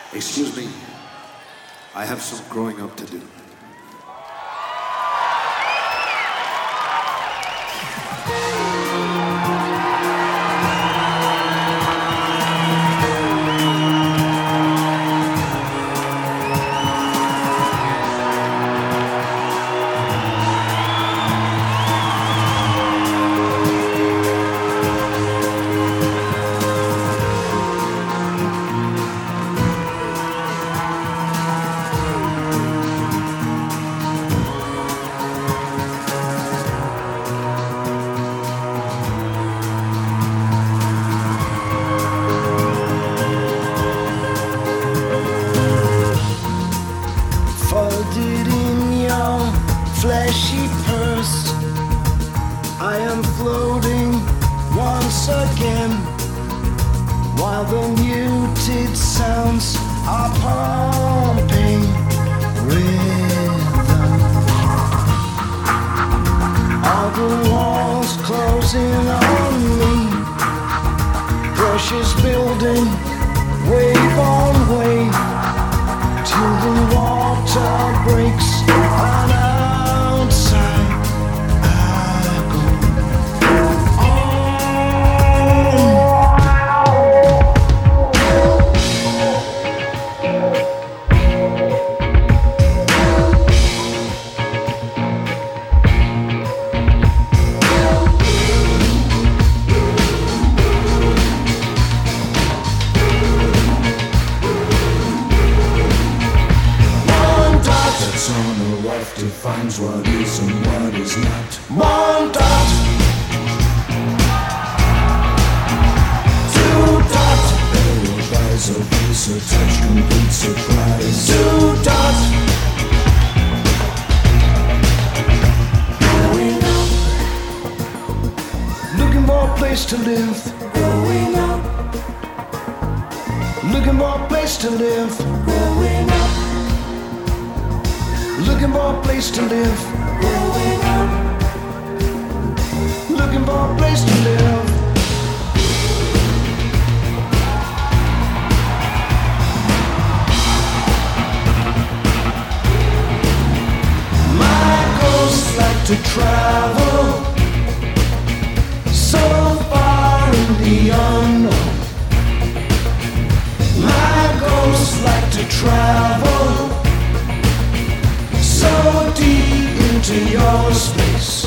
Excuse me, I have some growing up to do. Folded in your fleshy purse, I am floating once again, while the muted sounds are pumping rhythm. All the walls closing on me, pressures building, wave on wave, till the water breaks and outside I go That's on a life defines what is and what is not. one dot, two dot, Paradise, a piece, a touch, complete surprise. two dot. Going up, looking for a place to live. Going up, looking for a place to live. Going up, looking for a place to live. Going up, looking for a place to live. My ghosts like to travel so far in the unknown. My ghosts like to travel so deep into your space.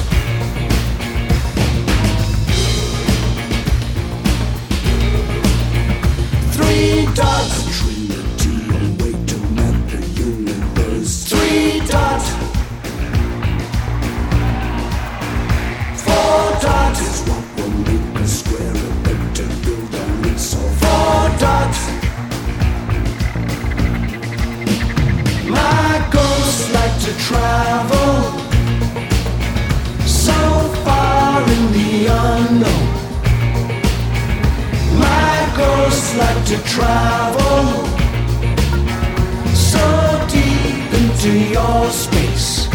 Three dots, Trinity, a way to map the universe. three dot, four dot, Is what will make a square a bit to build on itself. four dot. My ghosts like to travel so far in the unknown. My ghosts like to travel so deep into your space.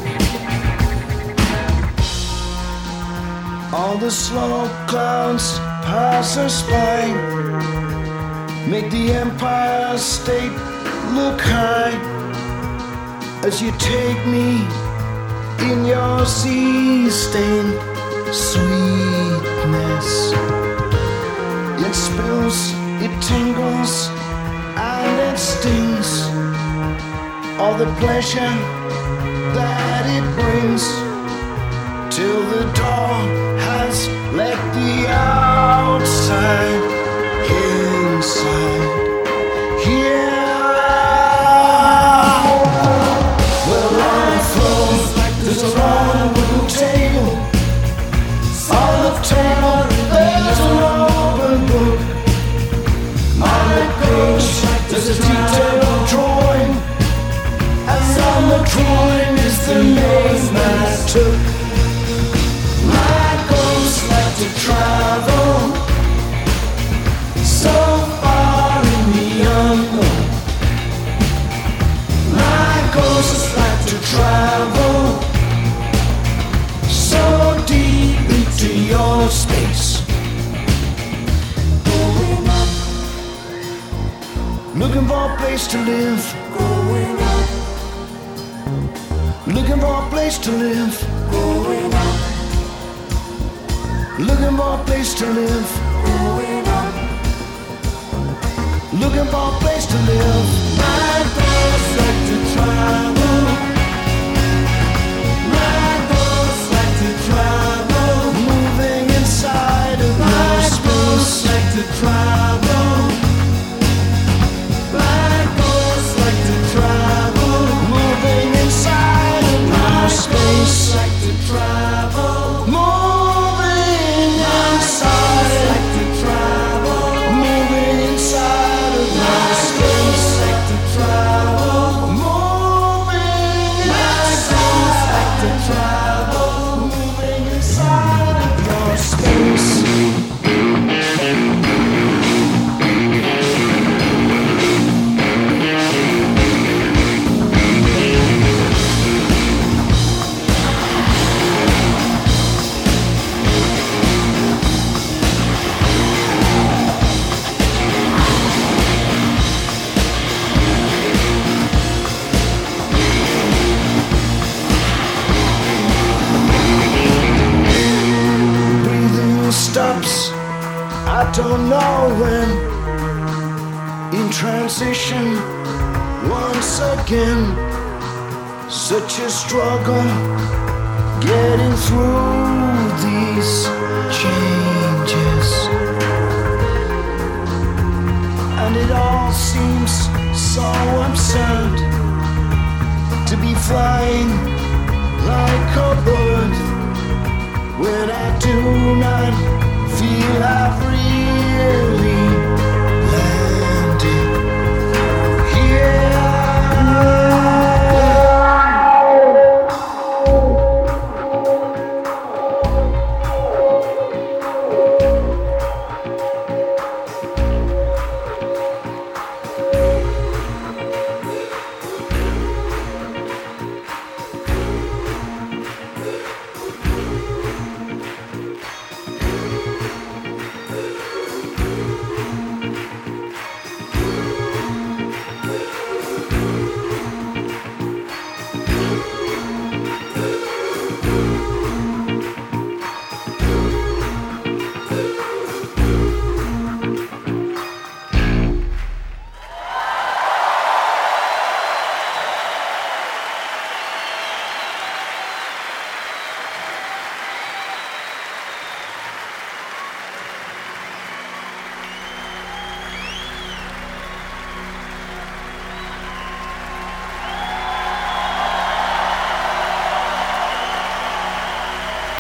All the slow clouds pass us by, make the Empire State look high, as you take me in your sea-stained sweetness. It spills, it tingles, and it stings. All the pleasure that it brings, till the dawn has let the outside inside. Here we're on a floor, there's a long wooden table. On the table there's an open book. On the page there's a detailed drawing, and on the drawing is the name that I took. My ghosts like to travel so far in the unknown. My ghosts like to travel so deep into your space. Going up, looking for a place to live. Growing up, looking for a place to live. Growing up, looking for a place to live. Growing up, looking for a place to live. My thoughts like to travel. My thoughts like to travel. Moving inside of my space. Like to travel. My thoughts like to travel. Moving inside of my space. Like to travel. Moving inside. Like to travel. Moving inside of my space. Like to travel. Moving inside. Like to travel. Moving inside of your space. Stops, I don't know when. In transition, once again. Such a struggle, getting through these changes. And it all seems so absurd to be flying like a bird when I do not feel I've really